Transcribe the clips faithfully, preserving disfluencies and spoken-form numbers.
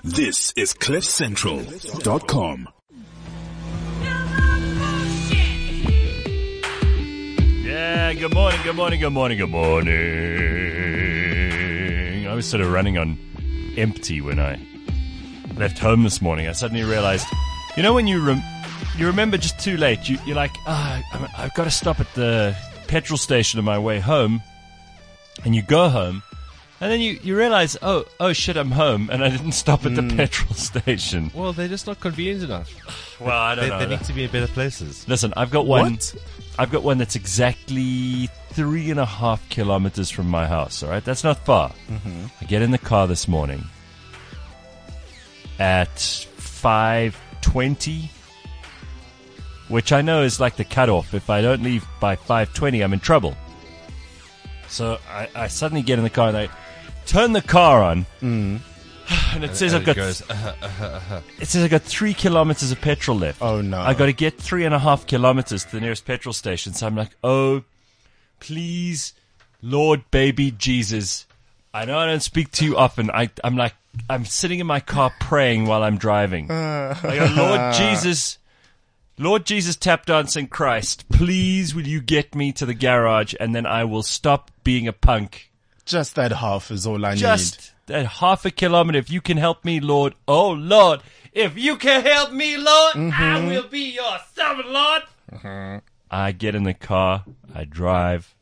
This is cliff central dot com. Yeah, good morning, good morning, good morning, good morning. I was sort of running on empty when I left home this morning. I suddenly realized, you know when you rem- you remember just too late, you, you're like, ah, oh, I've got to stop at the petrol station on my way home. And you go home, and then you, you realize, oh, oh shit, I'm home, and I didn't stop at the Mm. petrol station. Well, they're just not convenient enough. Well, I don't They, know. they need to be in better places. Listen, I've got one. What? I've got one that's exactly three and a half kilometers from my house. All right, that's not far. Mm-hmm. I get in the car this morning at five twenty, which I know is like the cutoff. If I don't leave by five twenty, I'm in trouble. So I, I suddenly get in the car and I turn the car on, Mm. and it says and I've got it goes, uh, uh, uh, uh. it says I've got three kilometers of petrol left. Oh, no. I got to get three and a half kilometers to the nearest petrol station. So I'm like, oh, please, Lord, baby Jesus. I know I don't speak to you often. I, I'm like, I'm sitting in my car praying while I'm driving. I go, Lord Jesus, Lord Jesus, tap dancing Christ, please will you get me to the garage and then I will stop being a punk. Just that half is all I Just that half a kilometer. If you can help me, Lord. Oh, Lord. If you can help me, Lord, Mm-hmm. I will be your servant, Lord. Mm-hmm. I get in the car. I drive.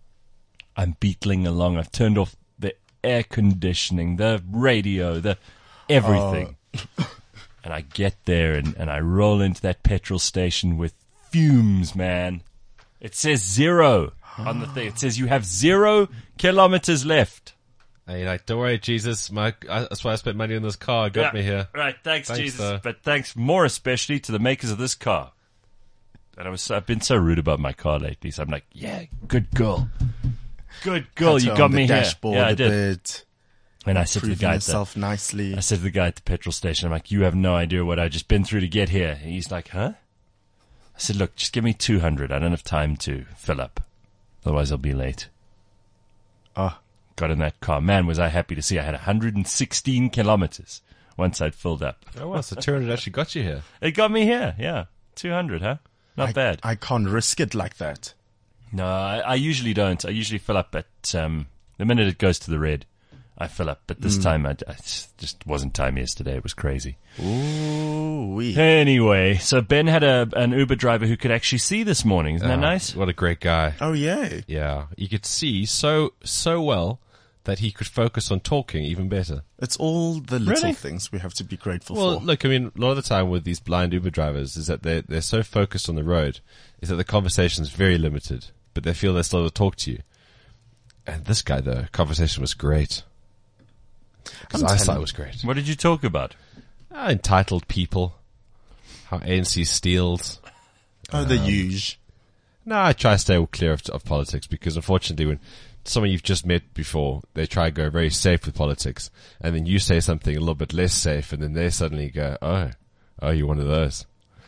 I'm beetling along. I've turned off the air conditioning, the radio, the everything. Oh. And I get there and, and I roll into that petrol station with fumes, man. It says zero on the thing. It says you have zero kilometers left. And you're like, don't worry, Jesus. My, I, that's why I spent money on this car. It got Yeah, me here. Right, thanks, Thanks, Jesus. though. But thanks more especially to the makers of this car. And I was, I've been so rude about my car lately, so I'm like, yeah, good girl. Good girl, Had you her got on me the here. dashboard Yeah, I a did. bit, And I said to the proving guy at the, herself nicely. I said to the guy at the petrol station, I'm like, you have no idea what I've just been through to get here. And he's like, huh? I said, look, just give me two hundred. I don't have time to fill up. Otherwise I'll be late. Ah, Got in that car. Man, was I happy to see I had one hundred sixteen kilometers once I'd filled up. Oh, wow. So two hundred actually got you here. It got me here, yeah. two hundred, huh? Not I, bad. I can't risk it like that. No, I, I usually don't. I usually fill up at, um, the minute it goes to the red, I fill up. But this time, I, I just wasn't time yesterday. It was crazy. Ooh, wee. Anyway, so Ben had a an Uber driver who could actually see this morning. Isn't that Oh, nice? What a great guy. Oh, yeah. Yeah. You could see so, so well that he could focus on talking even better. It's all the little Really? things we have to be grateful Well, for. look, I mean, a lot of the time with these blind Uber drivers is that they're, they're so focused on the road is that the conversation is very limited, but they feel they're still able to talk to you. And this guy, the conversation was great. Because I'm I thought telling- it was great. What did you talk about? Ah, entitled people. How A N C steals. oh, the huge. No, I try to stay clear of, of politics because unfortunately when someone you've just met before, they try to go very safe with politics and then you say something a little bit less safe and then they suddenly go, oh, oh, you're one of those.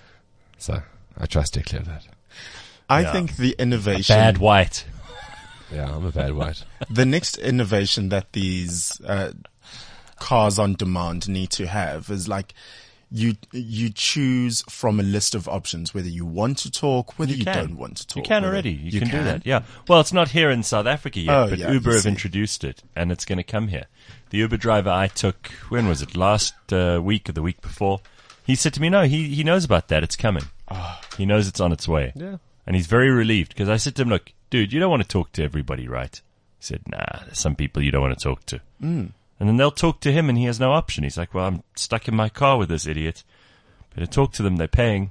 So I try to stay clear of that. I Yeah. think the innovation, Bad white. Yeah, I'm a bad white. the next innovation that these uh, cars on demand need to have is like you you choose from a list of options whether you want to talk, whether you, You can. don't want to talk. You can whether- already. You, can, do that. Yeah. Well, it's not here in South Africa yet, Oh, but yeah, Uber you have see. introduced it, and it's going to come here. The Uber driver I took, when was it? Last uh, week or the week before? He said to me, no, he, he knows about that. It's coming. He knows it's on its way. Yeah. And he's very relieved because I said to him, look, dude, you don't want to talk to everybody, right? He said, nah, there's some people you don't want to talk to. Mm. And then they'll talk to him and he has no option. He's like, well, I'm stuck in my car with this idiot. Better talk to them. They're paying.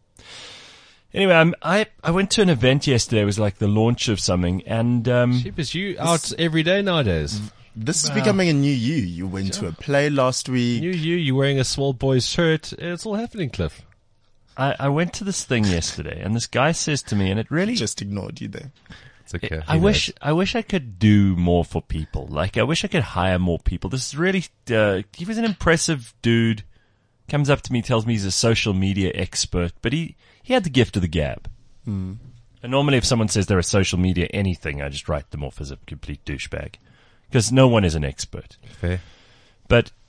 Anyway, I'm, I I went to an event yesterday. It was like the launch of something. And um, Cheap as you out every day nowadays. This is becoming a new you. You went to a play last week. You, you, you wearing a small boy's shirt. It's all happening, Cliff. I, I went to this thing yesterday. And this guy says to me, and it really... Just ignored you there. It's okay. I He wish knows. I wish I could do more for people. Like I wish I could hire more people. This is really uh, he was an impressive dude. Comes up to me, tells me he's a social media expert, but he, he had the gift of the gab. Mm. And normally, if someone says they're a social media anything, I just write them off as a complete douchebag because no one is an expert. Fair. But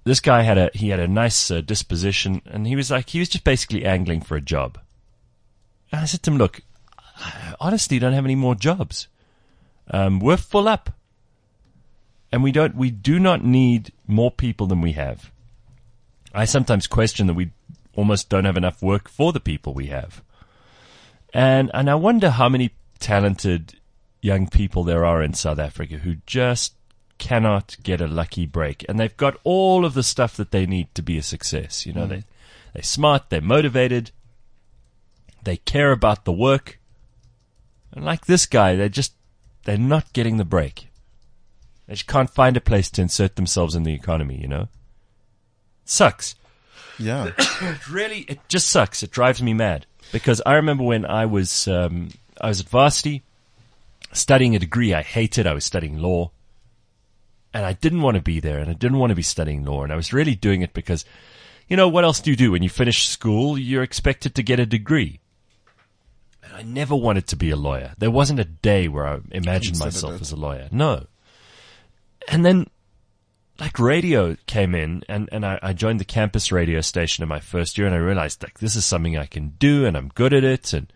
this guy had a he had a nice uh, disposition, and he was like he was just basically angling for a job. And I said to him, "Look, I honestly don't have any more jobs. Um, we're full up, and we don't we do not need more people than we have. I sometimes question that we almost don't have enough work for the people we have, and and I wonder how many talented young people there are in South Africa who just cannot get a lucky break, and they've got all of the stuff that they need to be a success. You know, mm. they, they're smart, they're motivated, they care about the work. And like this guy, they're just, they're not getting the break. They just can't find a place to insert themselves in the economy, you know? It sucks. Yeah. It really, it just sucks. It drives me mad. Because I remember when I was, um, I was at varsity, studying a degree I hated. I was studying law. And I didn't want to be there, and I didn't want to be studying law, and I was really doing it because, you know, what else do you do? When you finish school, you're expected to get a degree. And I never wanted to be a lawyer. There wasn't a day where I imagined myself it. as a lawyer. No. And then, like, radio came in, and, and I, I joined the campus radio station in my first year, and I realized, like, this is something I can do, and I'm good at it, and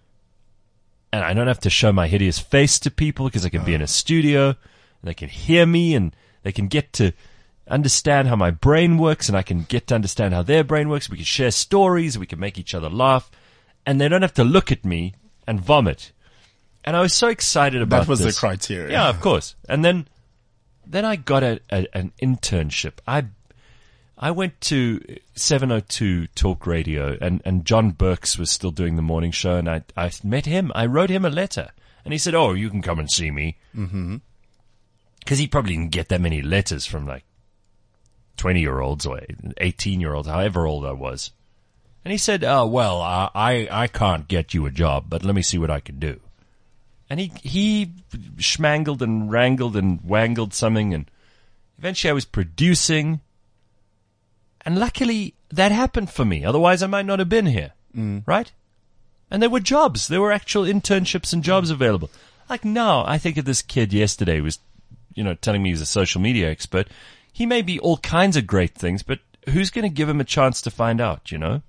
and I don't have to show my hideous face to people because I can be in a studio. They can hear me, and they can get to understand how my brain works, and I can get to understand how their brain works. We can share stories, we can make each other laugh, and they don't have to look at me and vomit. And I was so excited about this. That was this. the criteria. Yeah, of course. And then, then I got a, a, an internship. I, I went to seven oh two Talk Radio, and, and John Burks was still doing the morning show, and I, I met him. I wrote him a letter, and he said, "Oh, you can come and see me." Mm-hmm. Because he probably didn't get that many letters from, like, twenty-year-olds or eighteen-year-olds, however old I was. And he said, "Oh, well, I, I I can't get you a job, but let me see what I can do." And he he schmangled and wrangled and wangled something, and eventually I was producing. And luckily, that happened for me. Otherwise, I might not have been here, mm. right? And there were jobs. There were actual internships and jobs available. Like now, I think of this kid yesterday who was, you know, telling me he's a social media expert. He may be all kinds of great things, but who's going to give him a chance to find out, you know?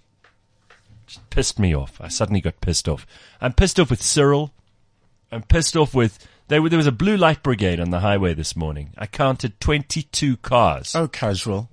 Just pissed me off. I suddenly got pissed off. I'm pissed off with Cyril. I'm pissed off with... There, there was a blue light brigade on the highway this morning. I counted twenty-two cars. Oh, casual.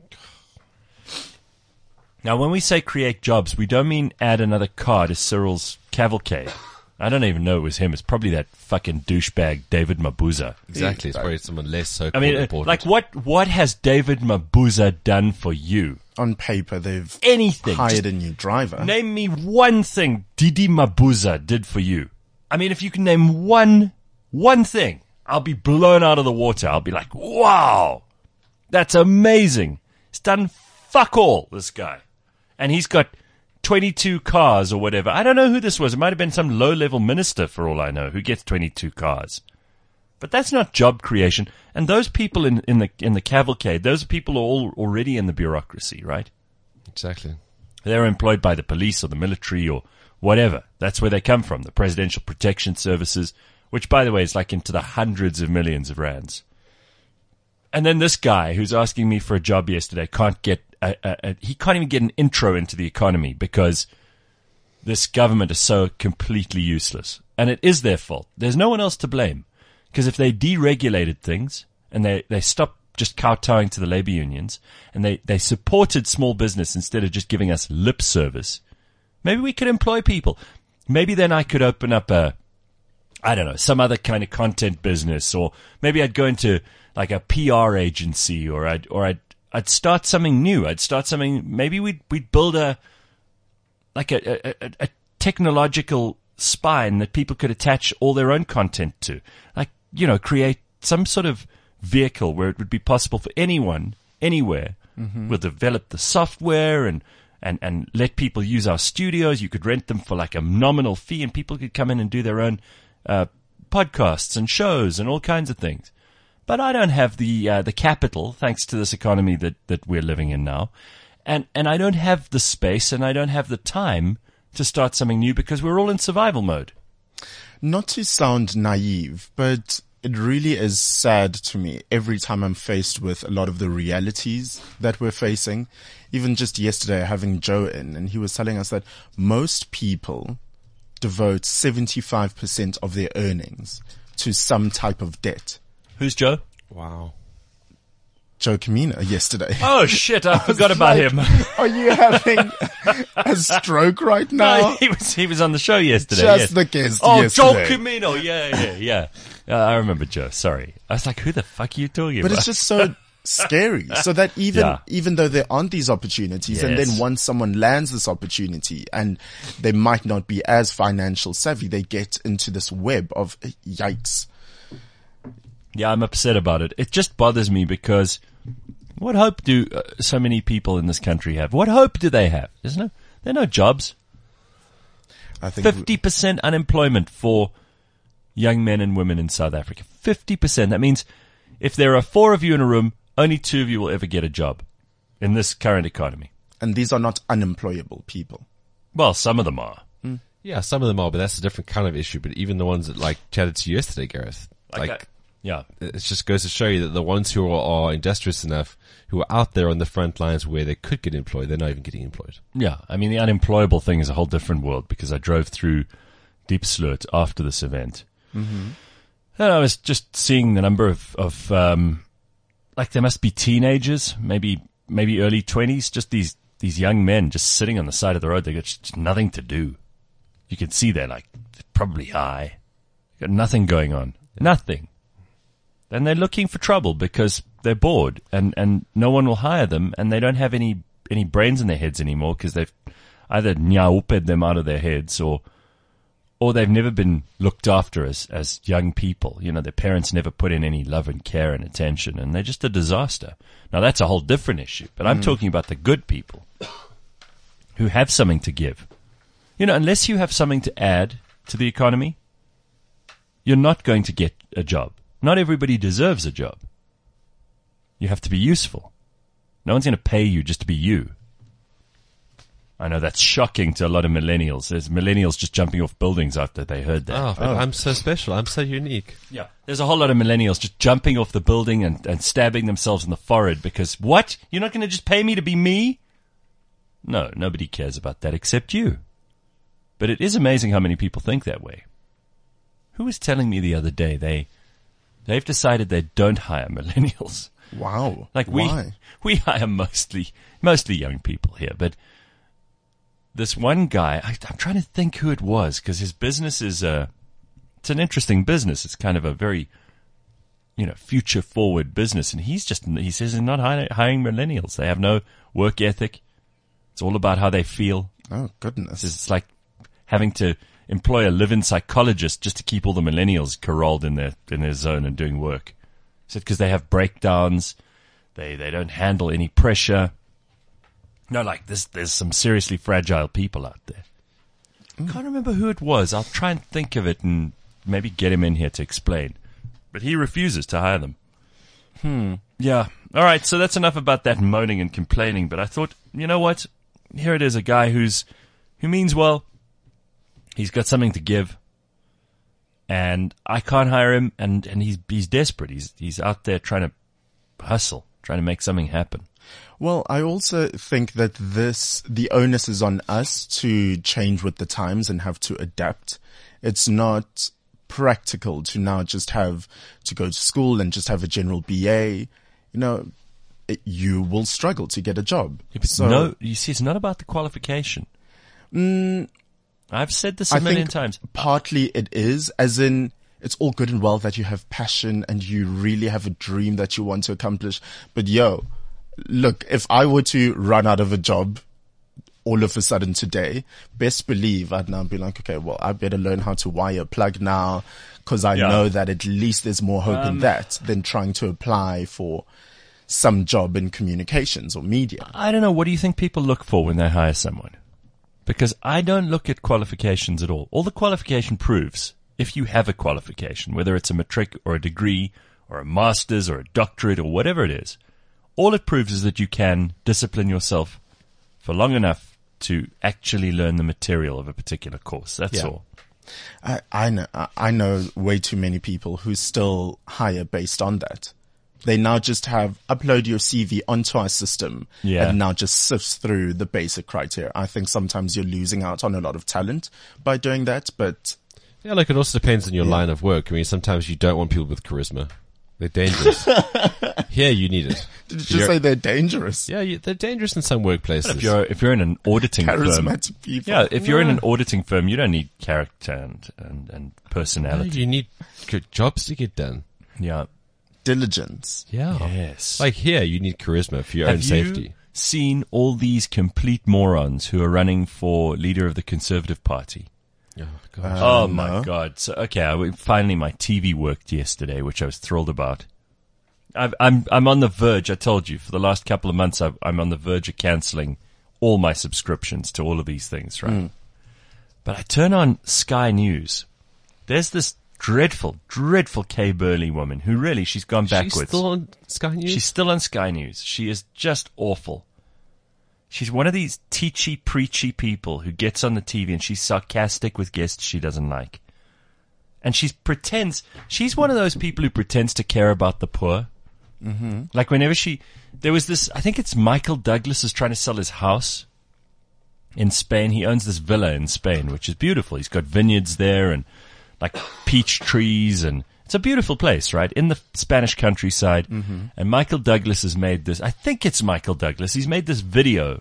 Now, when we say create jobs, we don't mean add another car to Cyril's cavalcade. I don't even know it was him. It's probably that fucking douchebag David Mabuza. Exactly. It's probably someone less so I mean, important. like, what what has David Mabuza done for you? On paper, they've Anything. hired Just a new driver. Name me one thing Didi Mabuza did for you. I mean, if you can name one, one thing, I'll be blown out of the water. I'll be like, wow, that's amazing. He's done fuck all, this guy. And he's got twenty-two cars or whatever. I don't know who this was. It might have been some low-level minister, for all I know, who gets twenty-two cars. But that's not job creation. And those people in, in the in the cavalcade, those people are all already in the bureaucracy, right? Exactly. They're employed by the police or the military or whatever. That's where they come from, the Presidential Protection Services, which, by the way, is like into the hundreds of millions of rands. And then this guy who's asking me for a job yesterday can't get a, a, a, he can't even get an intro into the economy because this government is so completely useless. And it is their fault. There's no one else to blame. Because if they deregulated things and they, they stopped just kowtowing to the labor unions and they, they supported small business instead of just giving us lip service, maybe we could employ people. Maybe then I could open up a, I don't know, some other kind of content business, or maybe I'd go into like a P R agency, or I'd, or I'd, I'd start something new. I'd start something, maybe we'd, we'd build a, like a, a, a technological spine that people could attach all their own content to. Like, you know, create some sort of vehicle where it would be possible for anyone, anywhere, mm-hmm. We'll develop the software and, and, and let people use our studios. You could rent them for like a nominal fee and people could come in and do their own, uh, podcasts and shows and all kinds of things. But I don't have the, uh, the capital, thanks to this economy that, that we're living in now. And, and I don't have the space and I don't have the time to start something new because we're all in survival mode. Not to sound naive, but it really is sad to me every time I'm faced with a lot of the realities that we're facing. Even just yesterday, having Joe in, and he was telling us that most people devote seventy-five percent of their earnings to some type of debt. Who's Joe? Wow. Joe Camino yesterday. Oh shit! I, I forgot about like, him. Are you having a stroke right now? No, he was he was on the show yesterday. Just yes. the guest Oh, yesterday. Joel Camino. Yeah, yeah, yeah. Uh, I remember Joe. Sorry, I was like, who the fuck are you talking But about? it's just so scary. So that even Yeah. even though there aren't these opportunities, and Yes. then once someone lands this opportunity, and they might not be as financial savvy, they get into this web of yikes. Yeah, I'm upset about it. It just bothers me because what hope do uh, so many people in this country have? What hope do they have? There's no, there are no jobs. I think fifty percent unemployment for young men and women in South Africa. fifty percent. That means if there are four of you in a room, only two of you will ever get a job in this current economy. and these are not unemployable people. Well, some of them are. Yeah, some of them are, but that's a different kind of issue. But even the ones that like chatted to you yesterday, Gareth, like, Okay. Yeah. it just goes to show you that the ones who are, are industrious enough, who are out there on the front lines where they could get employed, they're not even getting employed. Yeah. I mean, the unemployable thing is a whole different world because I drove through Deep Sloot after this event. Mm-hmm. And I was just seeing the number of, of, um, like there must be teenagers, maybe, maybe early twenties, just these, these young men just sitting on the side of the road. They got just nothing to do. You can see they're like probably high. Got nothing going on. Nothing. And they're looking for trouble because they're bored and, and no one will hire them and they don't have any, any brains in their heads anymore because they've either nyauped them out of their heads or, or they've never been looked after as, as young people. You know, their parents never put in any love and care and attention and they're just a disaster. Now that's a whole different issue, but I'm mm. talking about the good people who have something to give. You know, unless you have something to add to the economy, you're not going to get a job. Not everybody deserves a job. You have to be useful. No one's going to pay you just to be you. I know that's shocking to a lot of millennials. There's millennials just jumping off buildings after they heard that. Oh, but I'm so special. I'm so unique. Yeah. There's a whole lot of millennials just jumping off the building and, and stabbing themselves in the forehead because, what? You're not going to just pay me to be me? No, nobody cares about that except you. But it is amazing how many people think that way. Who was telling me the other day they, they've decided they don't hire millennials. Wow. Like we, Why? we hire mostly, mostly young people here, but this one guy, I, I'm trying to think who it was because his business is a, it's an interesting business. It's kind of a very, you know, future forward business. And he's just, he says he's not hiring, hiring millennials. They have no work ethic. It's all about how they feel. Oh, goodness. It's like having to employ a live-in psychologist just to keep all the millennials corralled in their, in their zone and doing work. He said because they have breakdowns. They, they don't handle any pressure. No, like this, there's some seriously fragile people out there. I can't remember who it was. I'll try and think of it and maybe get him in here to explain. But he refuses to hire them. Hmm. Yeah. All right. So that's enough about that moaning and complaining. But I thought, you know what? Here it is, a guy who's, who means well. He's got something to give. And I can't hire him. And, and he's, he's desperate. He's, he's out there trying to hustle, trying to make something happen. Well, I also think that this, the onus is on us to change with the times and have to adapt. It's not practical to now just have to go to school and just have a general B A. You know, it, you will struggle to get a job. Yeah, but so, no, you see, it's not about the qualification. Mm, I've said this a I million think times. Partly it is, as in, it's all good and well that you have passion and you really have a dream that you want to accomplish. But yo, look, if I were to run out of a job all of a sudden today, best believe I'd now be like, okay, well, I better learn how to wire a plug now because I Yeah. know that at least there's more hope Um, in that than trying to apply for some job in communications or media. I don't know. What do you think people look for when they hire someone? Because I don't look at qualifications at all. All the qualification proves, if you have a qualification, whether it's a matric or a degree or a master's or a doctorate or whatever it is, all it proves is that you can discipline yourself for long enough to actually learn the material of a particular course. That's Yeah. all. I, I know, I- I know way too many people who still hire based on that. They now just have upload your C V onto our system Yeah. and now just sifts through the basic criteria. I think sometimes you're losing out on a lot of talent by doing that, but Yeah, like it also depends on your Yeah. line of work. I mean, sometimes you don't want people with charisma. They're dangerous. Here, you need it. did you just You're- say they're dangerous? Yeah, you, they're dangerous in some workplaces. If you're if you're in an auditing firm, Charismatic people. yeah, if you're in an auditing firm, you don't need character and and, and No, personality. you need good jobs to get done. Yeah. Diligence. Yeah. Yes. Like here, you need charisma for your Have own you safety. seen all these complete morons who are running for leader of the Conservative Party? Oh, gosh. Oh Uh, my no. God! So okay, I, finally my T V worked yesterday, which I was thrilled about. I've, I'm I'm on the verge. I told you for the last couple of months, I've, I'm on the verge of cancelling all my subscriptions to all of these things, right? Mm. But I turn on Sky News. There's this dreadful, dreadful Kay Burley woman who really she's gone backwards. She's still on Sky News? She's still on Sky News. She is just awful. She's one of these teachy, preachy people who gets on the T V and she's sarcastic with guests she doesn't like. And she pretends, she's one of those people who pretends to care about the poor. Mm-hmm. Like whenever she, there was this, I think it's Michael Douglas is trying to sell his house in Spain. He owns this villa in Spain, which is beautiful. He's got vineyards there and like peach trees, and it's a beautiful place, right? In the Spanish countryside. Mm-hmm. And Michael Douglas has made this, I think it's Michael Douglas. He's made this video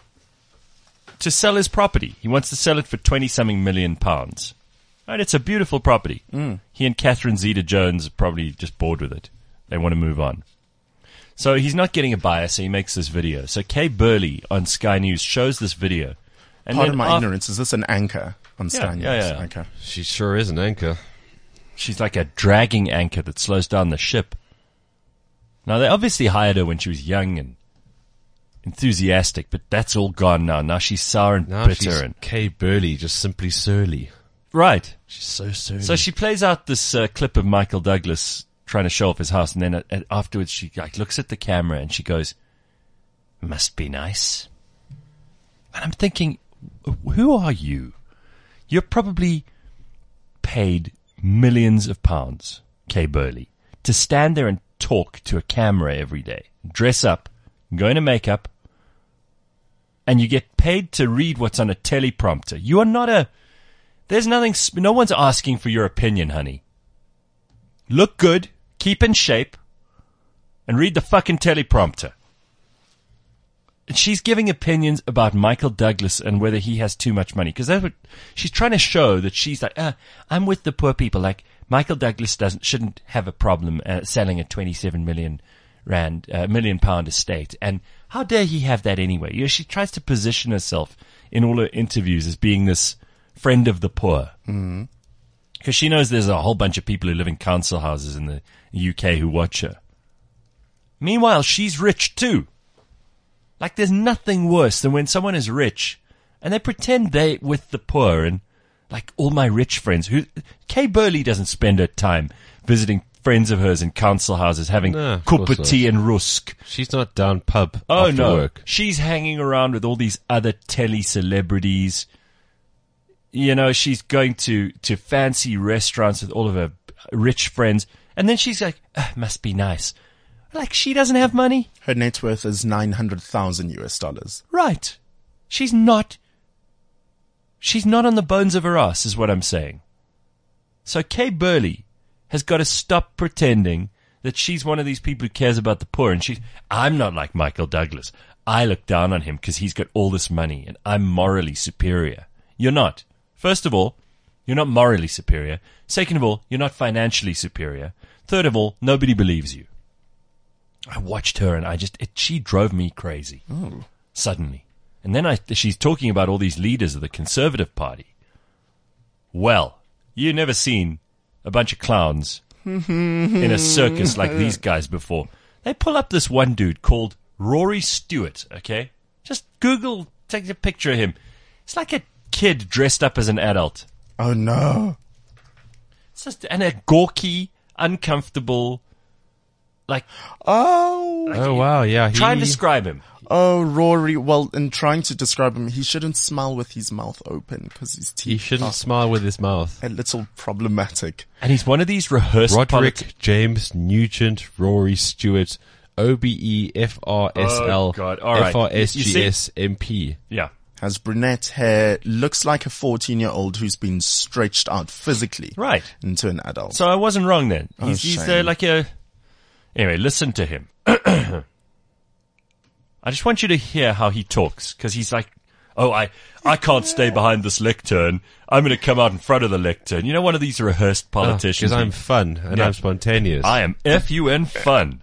to sell his property. He wants to sell it for twenty something million pounds. Right? It's a beautiful property. Mm. He and Catherine Zeta-Jones are probably just bored with it. They want to move on. So he's not getting a buyer, so he makes this video. So Kay Burley on Sky News shows this video. And Pardon then my af- ignorance. Is this an anchor on Sky News? yeah, yeah. Okay. She sure is an anchor. She's like a dragging anchor that slows down the ship. Now, they obviously hired her when she was young and enthusiastic, but that's all gone now. Now she's sour and Now bitter. she's and Kay Burley, just simply surly. Right. She's so surly. So she plays out this uh, clip of Michael Douglas trying to show off his house, and then uh, uh, afterwards she like looks at the camera and she goes, "Must be nice." And I'm thinking, who are you? You're probably paid millions of pounds, Kay Burley, to stand there and talk to a camera every day, dress up, go into makeup, and you get paid to read what's on a teleprompter. You are not a... There's nothing... No one's asking for your opinion, honey. Look good, keep in shape, and read the fucking teleprompter. And she's giving opinions about Michael Douglas and whether he has too much money. Because that's what she's trying to show, that she's like, uh, I'm with the poor people. Like, Michael Douglas doesn't shouldn't have a problem uh, selling a twenty-seven million rand, uh, million pound estate. And how dare he have that anyway? You know, she tries to position herself in all her interviews as being this friend of the poor. Mm-hmm. Because she knows there's a whole bunch of people who live in council houses in the U K who watch her. Meanwhile, she's rich too. Like, there's nothing worse than when someone is rich and they pretend they with the poor, and like all my rich friends who, Kay Burley doesn't spend her time visiting friends of hers in council houses having No, of course cup of tea not. and rusk. She's not down pub Oh after no, work. she's hanging around with all these other telly celebrities. You know, she's going to, to fancy restaurants with all of her rich friends. And then she's like, "Ah, must be nice." Like, she doesn't have money. Her net worth is nine hundred thousand U S dollars. Right. She's not, she's not on the bones of her ass, is what I'm saying. So Kay Burley has got to stop pretending that she's one of these people who cares about the poor. And she's, I'm not like Michael Douglas. I look down on him because he's got all this money and I'm morally superior. You're not. First of all, you're not morally superior. Second of all, you're not financially superior. Third of all, nobody believes you. I watched her and I just, it, she drove me crazy. Oh. Suddenly. And then I, she's talking about all these leaders of the Conservative Party. Well, you've never seen a bunch of clowns in a circus like these guys before. They pull up this one dude called Rory Stewart, okay? Just Google, take a picture of him. It's like a kid dressed up as an adult. Oh no. It's just, and a gawky, uncomfortable, like, Oh. Oh wow, yeah. He, try and describe him. Oh, Rory. Well, in trying to describe him, he shouldn't smile with his mouth open because his teeth He shouldn't are smile with his mouth. a little problematic. And he's one of these rehearsed Roderick politi- James Nugent Rory Stewart, O B E F R S L Oh, God. All right. F R S You G see- S M P. Yeah. Has brunette hair, looks like a fourteen-year-old who's been stretched out physically Right. into an adult. So I wasn't wrong then. Oh, He's, he's uh, shame. like a... Anyway, listen to him. I just want you to hear how he talks, because he's like, oh, I, I can't stay behind this lectern. I'm going to come out in front of the lectern. You know, one of these rehearsed politicians. Because I'm fun and Yeah. I'm spontaneous. I am F U N fun.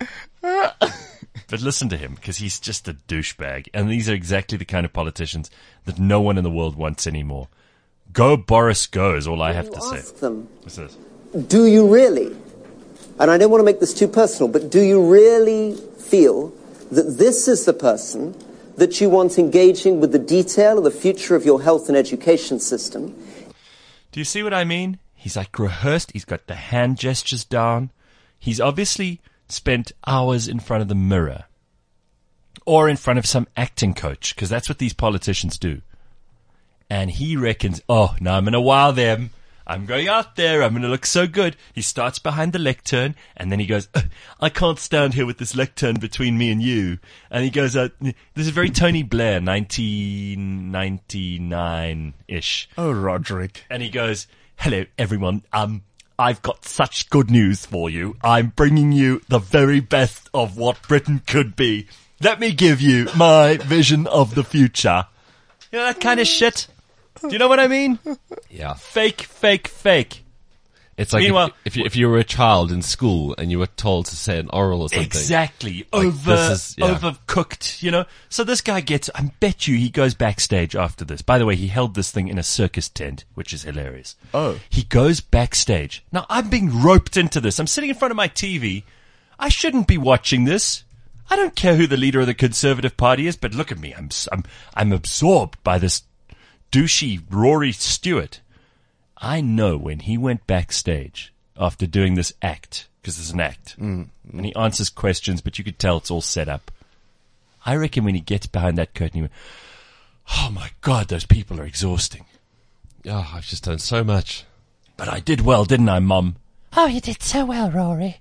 But listen to him, because he's just a douchebag. And these are exactly the kind of politicians that no one in the world wants anymore. Go, Boris, go, is all I have You to say. ask them, What's this? do you really, and I don't want to make this too personal, but do you really feel that this is the person that you want engaging with the detail of the future of your health and education system? Do you see what I mean? He's like rehearsed. He's got the hand gestures down. He's obviously spent hours in front of the mirror or in front of some acting coach, because that's what these politicians do. And he reckons, oh, now I'm going to wow them. I'm going out there. I'm going to look so good. He starts behind the lectern, and then he goes, I can't stand here with this lectern between me and you. And he goes, uh, this is very Tony Blair, nineteen ninety-nine-ish. Oh, Roderick. And he goes, hello, everyone. Um, I've got such good news for you. I'm bringing you the very best of what Britain could be. Let me give you my vision of the future. You know that kind of shit? Do you know what I mean? yeah. Fake, fake, fake. It's like Meanwhile- if, if, you, if you were a child in school and you were told to say an oral or something. Exactly. Like, Over, this is- yeah. overcooked, you know? So this guy gets, I bet you he goes backstage after this. By the way, he held this thing in a circus tent, which is hilarious. Oh. He goes backstage. Now, I'm being roped into this. I'm sitting in front of my T V. I shouldn't be watching this. I don't care who the leader of the Conservative Party is, but look at me. I'm, I'm, I'm absorbed by this douchey Rory Stewart. I know when he went backstage after doing this act, because it's an act, mm, mm. and he answers questions, but you could tell it's all set up. I reckon when he gets behind that curtain, he went, oh my God, those people are exhausting. Oh, I've just done so much. But I did well, didn't I, Mum? Oh, you did so well, Rory.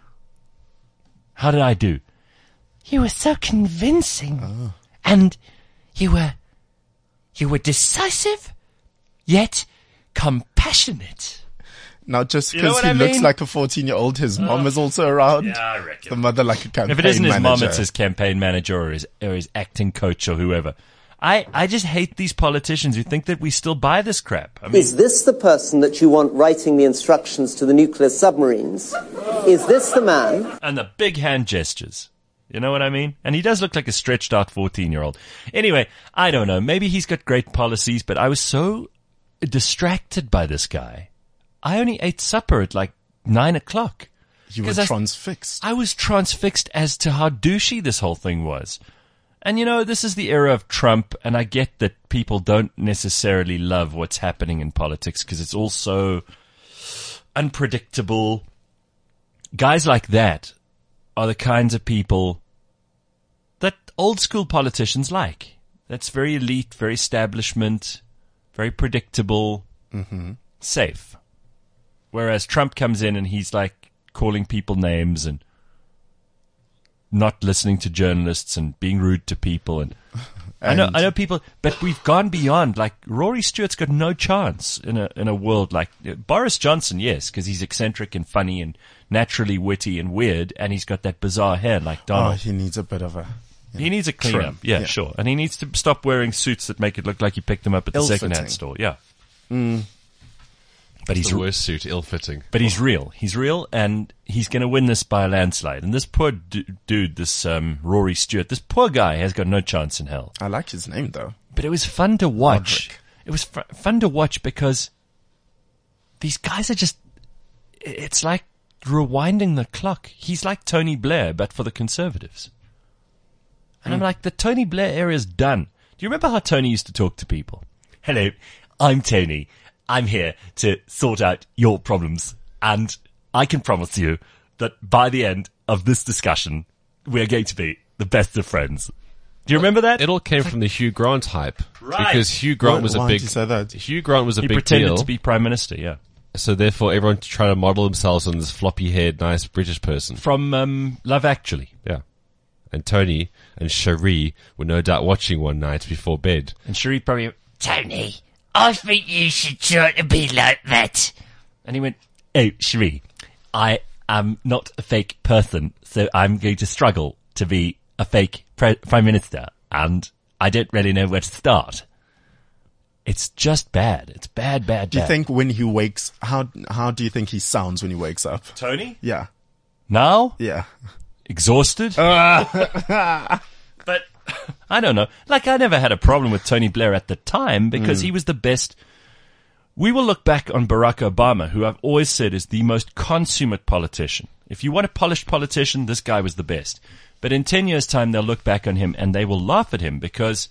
How did I do? You were so convincing. Oh. And you were, you were decisive, yet compassionate. Now, just You know because what he I looks mean? like a fourteen-year-old, his mom is also around. Yeah, I reckon. The mother like a campaign If it isn't his manager. mom, it's his campaign manager or his, or his acting coach or whoever. I, I just hate these politicians who think that we still buy this crap. I mean, Is this the person that you want writing the instructions to the nuclear submarines? Is this the man? and the big hand gestures. You know what I mean? And he does look like a stretched out fourteen-year-old. Anyway, I don't know. Maybe he's got great policies, but I was so distracted by this guy. I only ate supper at like nine o'clock. You were 'Cause I- transfixed. I was transfixed as to how douchey this whole thing was. And you know, this is the era of Trump, and I get that people don't necessarily love what's happening in politics because it's all so unpredictable. Guys like that are the kinds of people that old school politicians like. That's very elite, very establishment, very predictable, Mm-hmm. safe. Whereas Trump comes in and he's like calling people names and not listening to journalists and being rude to people. And, I know, And- I know people, but we've gone beyond. Like Rory Stewart's got no chance in a in a world like Boris Johnson. Yes, because he's eccentric and funny and naturally witty and weird, and he's got that bizarre hair like Oh, Donald. he needs a bit of a... He needs a clean Trim. up. Yeah, Yeah. sure. And he needs to stop wearing suits that make it look like he picked them up at the Ill-fitting. secondhand store. Yeah. Mm. But he's the worst suit, ill-fitting. But he's real. He's real, and he's going to win this by a landslide. And this poor d- dude, this um, Rory Stewart, this poor guy has got no chance in hell. I like his name, though. But it was fun to watch. Roderick. It was f- fun to watch because these guys are just, it's like rewinding the clock. He's like Tony Blair, but for the Conservatives. And I'm like, the Tony Blair era is done. Do you remember how Tony used to talk to people? Hello, I'm Tony. I'm here to sort out your problems. And I can promise you that by the end of this discussion, we're going to be the best of friends. Do you remember that? It all came from the Hugh Grant hype. Right. Because Hugh Grant Why- was a why big... did you say that? Hugh Grant was a he big pretended deal. to be prime minister, yeah. So therefore everyone tried to model themselves on this floppy-haired, nice British person. From um, Love Actually. Yeah. And Tony and Cherie were no doubt watching one night before bed. And Cherie probably, Tony, I think you should try to be like that. and he went, oh, Cherie, I am not a fake person, so I'm going to struggle to be a fake pre- prime minister, and I don't really know where to start. It's just bad. It's bad, bad, Do you bad. think when he wakes, how how do you think he sounds when he wakes up? Tony? Yeah, Now? yeah. Exhausted? But I don't know. Like, I never had a problem with Tony Blair at the time because he was the best. We will look back on Barack Obama, who I've always said is the most consummate politician. If you want a polished politician, this guy was the best. But in ten years' time, they'll look back on him and they will laugh at him because,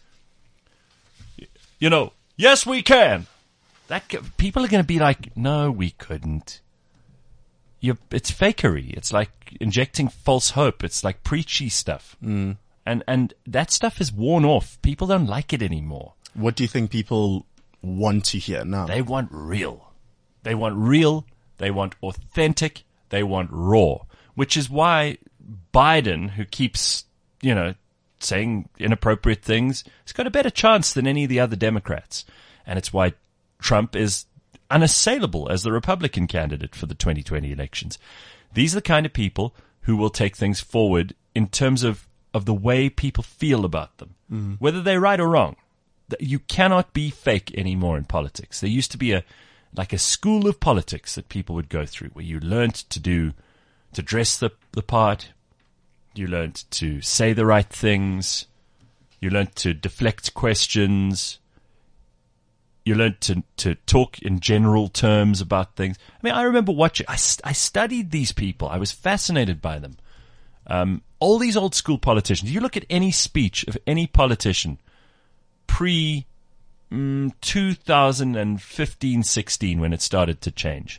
you know, yes, we can. That g- people are going to be like, no, we couldn't. You're, it's fakery. It's like injecting false hope. It's like preachy stuff. Mm. And and that stuff is worn off. People don't like it anymore. What do you think people want to hear now? They want real. They want real. They want authentic. They want raw. Which is why Biden, who keeps, you know, saying inappropriate things, has got a better chance than any of the other Democrats. And it's why Trump is unassailable as the Republican candidate for the twenty twenty elections. These are the kind of people who will take things forward in terms of, of the way people feel about them, mm. whether they're right or wrong. You cannot be fake anymore in politics. There used to be a like a school of politics that people would go through where you learned to do, to dress the, the part, you learned to say the right things, you learned to deflect questions, you learned to, to talk in general terms about things. I mean, I remember watching, I, st- I studied these people. I was fascinated by them. Um, all these old school politicians, you look at any speech of any politician pre mm, two thousand fifteen sixteen when it started to change.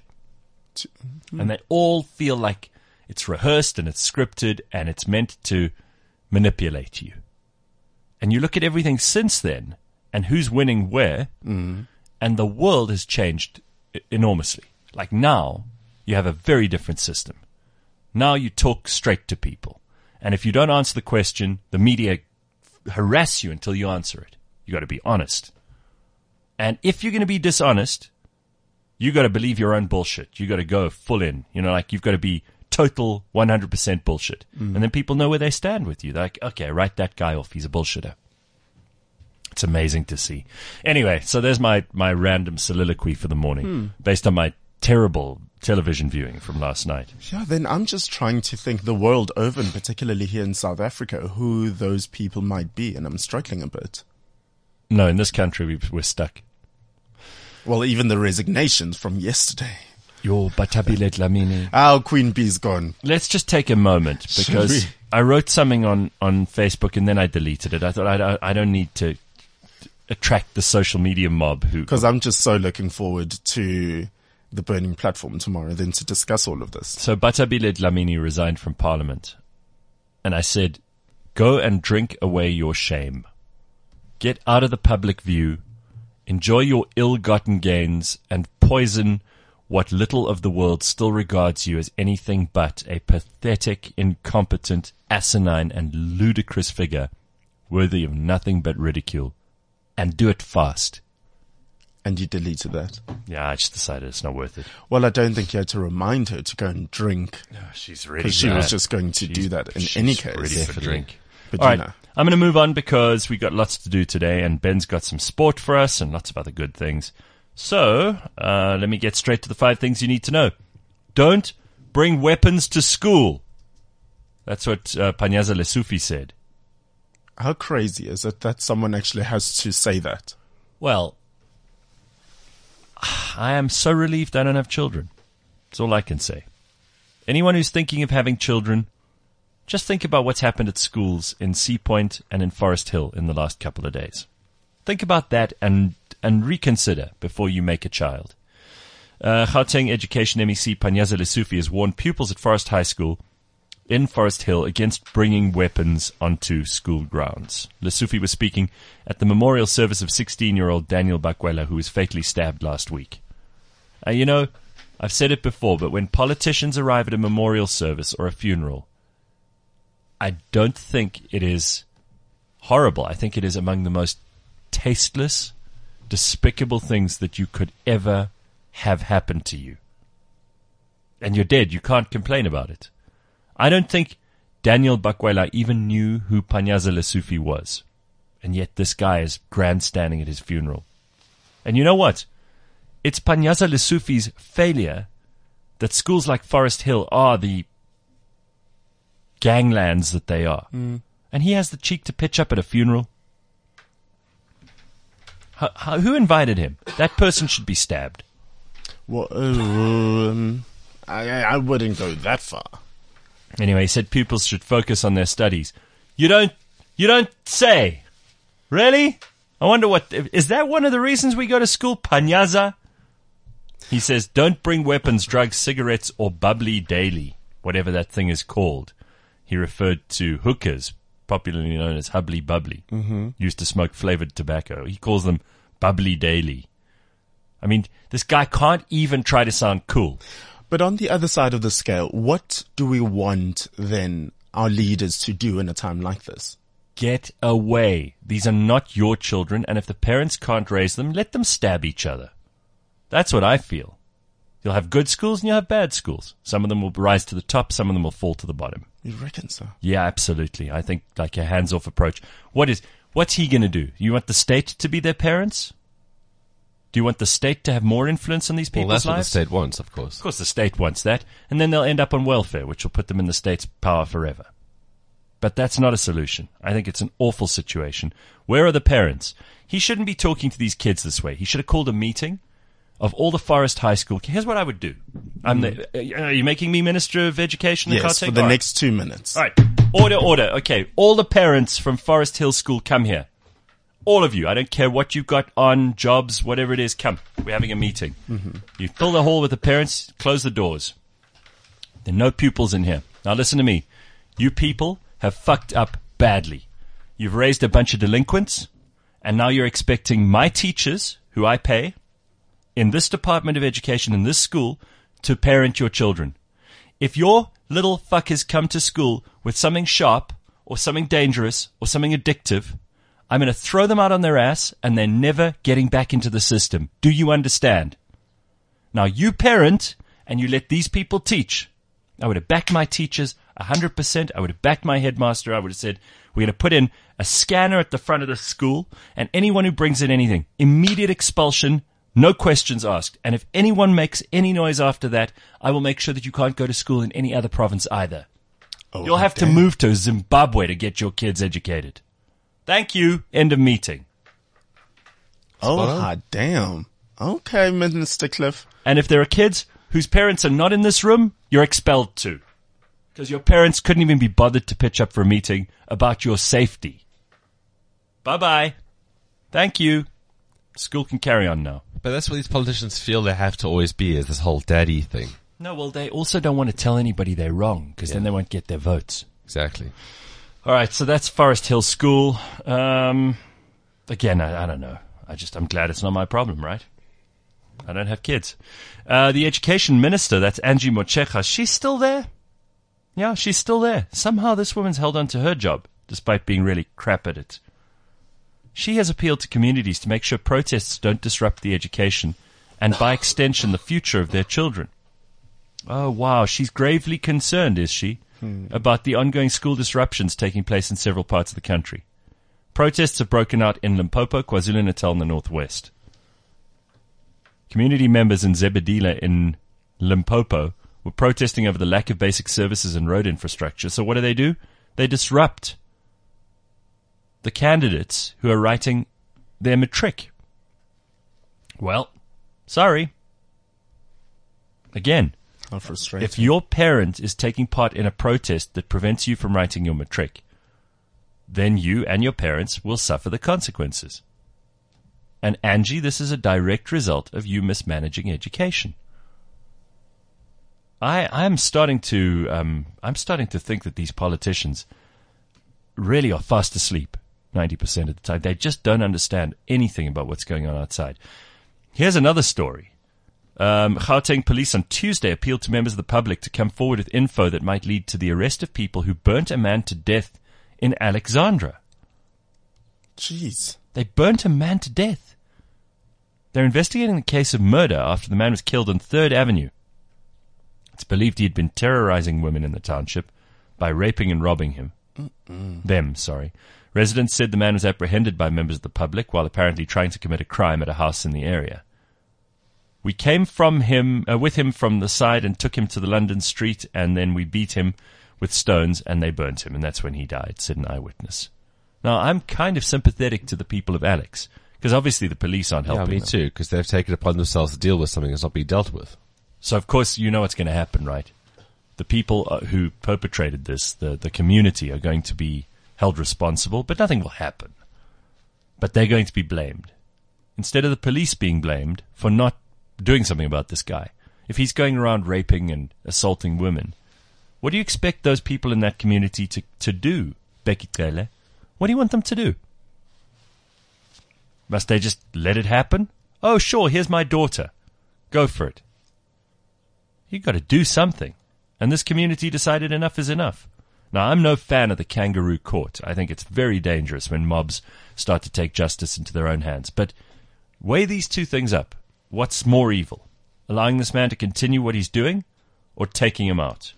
And they all feel like it's rehearsed and it's scripted and it's meant to manipulate you. And you look at everything since then and who's winning where, mm. and the world has changed enormously. Like now, you have a very different system. Now you talk straight to people. And if you don't answer the question, the media harass you until you answer it. You got to be honest. And if you're going to be dishonest, you got to believe your own bullshit. You got to go full in. You know, like you've got to be total one hundred percent bullshit. Mm. And then people know where they stand with you. They're like, okay, write that guy off. He's a bullshitter. It's amazing to see. Anyway, so there's my, my random soliloquy for the morning hmm. based on my terrible television viewing from last night. Yeah, then I'm just trying to think the world over, and particularly here in South Africa, who those people might be, and I'm struggling a bit. No, in this country we, we're stuck. Well, even the resignations from yesterday. Your Batabile Dlamini. Our Queen Bee's gone. Let's just take a moment because I wrote something on, on Facebook and then I deleted it. I thought I, I don't need to attract the social media mob who. Because I'm just so looking forward to the burning platform tomorrow, then to discuss all of this. So Batabile Dlamini resigned from Parliament, and I said, "Go and drink away your shame. Get out of the public view, enjoy your ill-gotten gains, and poison what little of the world still regards you as anything but a pathetic, incompetent, asinine, and ludicrous figure, worthy of nothing but ridicule. And do it fast." And you deleted that? Yeah, I just decided it's not worth it. Well, I don't think you had to remind her to go and drink. No, she's ready. Because she was just going to she's, do that in any case. Ready for drink. But All you right, know. I'm going to move on because we got lots to do today, and Ben's got some sport for us and lots of other good things. So, uh, let me get straight to the five things you need to know. Don't bring weapons to school. That's what uh, Panyaza Lesufi said. How crazy is it that someone actually has to say that? Well, I am so relieved I don't have children. That's all I can say. Anyone who's thinking of having children, just think about what's happened at schools in Sea Point and in Forest Hill in the last couple of days. Think about that and and reconsider before you make a child. Uh, Gauteng Education M E C Panyaza Lesufi has warned pupils at Forest High School in Forest Hill against bringing weapons onto school grounds. Lesufi was speaking at the memorial service of sixteen-year-old Daniel Bakwela, who was fatally stabbed last week. Uh, you know, I've said it before, but when politicians arrive at a memorial service or a funeral, I don't think it is horrible. I think it is among the most tasteless, despicable things that you could ever have happen to you. And you're dead. You can't complain about it. I don't think Daniel Bakwela even knew who Panyaza Lesufi was. And yet this guy is grandstanding at his funeral. And you know what? It's Panyaza Lesufi's failure that schools like Forest Hill are the ganglands that they are. Mm. And he has the cheek to pitch up at a funeral. How, how, who invited him? That person should be stabbed. Well, um, I, I wouldn't go that far. Anyway, he said pupils should focus on their studies. You don't, you don't say. Really? I wonder what, is that one of the reasons we go to school? Panyaza? He says, don't bring weapons, drugs, cigarettes, or bubbly daily, whatever that thing is called. He referred to hookers, popularly known as hubbly bubbly, mm-hmm. used to smoke flavored tobacco. He calls them bubbly daily. I mean, this guy can't even try to sound cool. But on the other side of the scale, what do we want then our leaders to do in a time like this? Get away. These are not your children, and if the parents can't raise them, let them stab each other. That's what I feel. You'll have good schools and you'll have bad schools. Some of them will rise to the top, some of them will fall to the bottom. You reckon so? Yeah, absolutely. I think like a hands-off approach. What is, what's he going to do? You want the state to be their parents? Do you want the state to have more influence on these people's lives? Well, that's what the state wants, of course. Of course, the state wants that. And then they'll end up on welfare, which will put them in the state's power forever. But that's not a solution. I think it's an awful situation. Where are the parents? He shouldn't be talking to these kids this way. He should have called a meeting of all the Forest High School. Here's what I would do. I'm the, uh, are you making me Minister of Education? Yes, for the all next right. two minutes. All right. Order, order. Okay. All the parents from Forest Hill School, come here. All of you. I don't care what you've got on, jobs, whatever it is, come. We're having a meeting. Mm-hmm. You fill the hall with the parents, close the doors. There are no pupils in here. Now listen to me. You people have fucked up badly. You've raised a bunch of delinquents, and now you're expecting my teachers, who I pay, in this Department of Education, in this school, to parent your children. If your little fuckers come to school with something sharp, or something dangerous, or something addictive, I'm going to throw them out on their ass, and they're never getting back into the system. Do you understand? Now, you parent, and you let these people teach. I would have backed my teachers one hundred percent. I would have backed my headmaster. I would have said, we're going to put in a scanner at the front of the school, and anyone who brings in anything, immediate expulsion, no questions asked. And if anyone makes any noise after that, I will make sure that you can't go to school in any other province either. Oh, You'll have damn. to move to Zimbabwe to get your kids educated. Thank you. End of meeting. Oh, hot damn. Okay, Mister Cliff. And if there are kids whose parents are not in this room, you're expelled too. Because your parents couldn't even be bothered to pitch up for a meeting about your safety. Bye-bye. Thank you. School can carry on now. But that's what these politicians feel they have to always be, is this whole daddy thing. No, well, they also don't want to tell anybody they're wrong, because yeah. then they won't get their votes. Exactly. All right, so that's Forest Hill School. Um, again, I, I don't know. I just, I'm glad it's not my problem, right? I don't have kids. Uh, the education minister, that's Angie Motshekga, she's still there. Yeah, she's still there. Somehow this woman's held on to her job, despite being really crap at it. She has appealed to communities to make sure protests don't disrupt the education and, by extension, the future of their children. Oh, wow. She's gravely concerned, is she, hmm. about the ongoing school disruptions taking place in several parts of the country. Protests have broken out in Limpopo, KwaZulu-Natal, and the Northwest. Community members in Zebedela in Limpopo were protesting over the lack of basic services and road infrastructure. So what do they do? They disrupt the candidates who are writing their matric. Well, sorry. Again, how frustrating. If your parent is taking part in a protest that prevents you from writing your matric, then you and your parents will suffer the consequences. And Angie, this is a direct result of you mismanaging education. I, I'm starting to, um, I'm starting to think that these politicians really are fast asleep ninety percent of the time. They just don't understand anything about what's going on outside. Here's another story. Um, Gauteng police on Tuesday appealed to members of the public to come forward with info that might lead to the arrest of people who burnt a man to death in Alexandra. Jeez. They burnt a man to death. They're investigating the case of murder after the man was killed on third Avenue. It's believed he had been terrorizing women in the township by raping and robbing him. Mm-mm. Them, sorry. Residents said the man was apprehended by members of the public while apparently trying to commit a crime at a house in the area. We came from him, uh, with him from the side and took him to the London street, and then we beat him with stones and they burnt him, and that's when he died, said an eyewitness. Now, I'm kind of sympathetic to the people of Alex, because obviously the police aren't helping Yeah, me them. too, because they've taken it upon themselves to deal with something that's not being dealt with. So, of course, you know what's going to happen, right? The people uh, who perpetrated this, the, the community, are going to be held responsible, but nothing will happen. But they're going to be blamed. Instead of the police being blamed for not doing something about this guy. If he's going around raping and assaulting women, what do you expect those people in that community to, to do, Becky Trele? What do you want them to do? Must they just let it happen? Oh, sure, here's my daughter. Go for it. You've got to do something. And this community decided enough is enough. Now, I'm no fan of the kangaroo court. I think it's very dangerous when mobs start to take justice into their own hands. But weigh these two things up. What's more evil? Allowing this man to continue what he's doing or taking him out?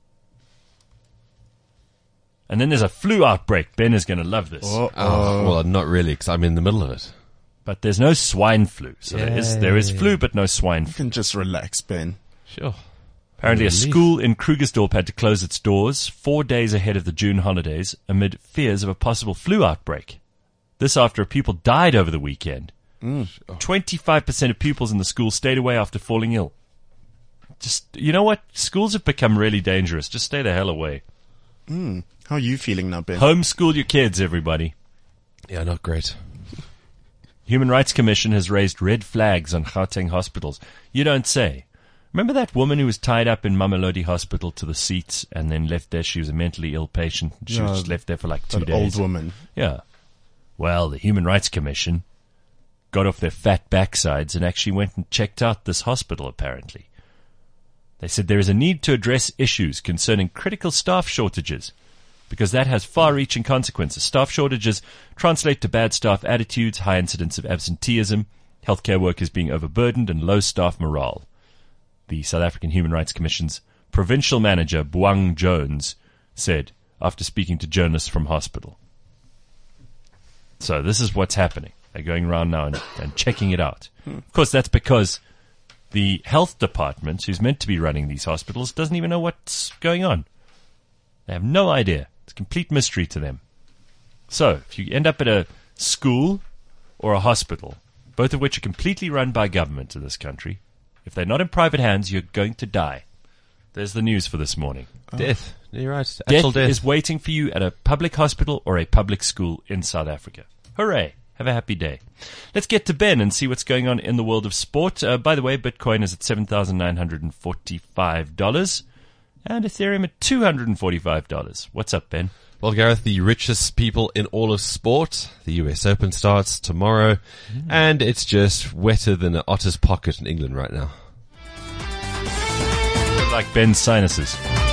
And then there's a flu outbreak. Ben is going to love this. Oh, Oh, well, not really, because I'm in the middle of it. But there's no swine flu. So there is, there is flu, but no swine you flu. can just relax, Ben. Sure. Apparently a Relief. school in Krugersdorp had to close its doors four days ahead of the June holidays amid fears of a possible flu outbreak. This after people died over the weekend. Mm. twenty-five percent of pupils in the school stayed away after falling ill. Just, you know what? Schools have become really dangerous. Just stay the hell away. Mm. How are you feeling now, Ben? Homeschool your kids, everybody. Yeah, not great. Human Rights Commission has raised red flags on Gauteng hospitals. You don't say. Remember that woman who was tied up in Mamelodi Hospital to the seats and then left there? She was a mentally ill patient. She Yeah, was just left there for like two that days. old woman. Yeah. Well, the Human Rights Commission got off their fat backsides and actually went and checked out this hospital, apparently. They said there is a need to address issues concerning critical staff shortages because that has far-reaching consequences. Staff shortages translate to bad staff attitudes, high incidence of absenteeism, healthcare workers being overburdened, and low staff morale. The South African Human Rights Commission's provincial manager, Boang Jones, said after speaking to journalists from hospital. So this is what's happening. They're going around now and, and checking it out. Of course, that's because the health department, who's meant to be running these hospitals, doesn't even know what's going on. They have no idea. It's a complete mystery to them. So, if you end up at a school or a hospital, both of which are completely run by government in this country, if they're not in private hands, you're going to die. There's the news for this morning. Death. You're right. Death, Actual death. is waiting for you at a public hospital or a public school in South Africa. Hooray. Have a happy day. Let's get to Ben and see what's going on in the world of sport. Uh, by the way, Bitcoin is at seven thousand nine hundred forty-five dollars and Ethereum at two hundred forty-five dollars. What's up, Ben? Well, Gareth, the richest people in all of sport. The U S Open starts tomorrow, mm. and it's just wetter than an otter's pocket in England right now. Like Ben's sinuses.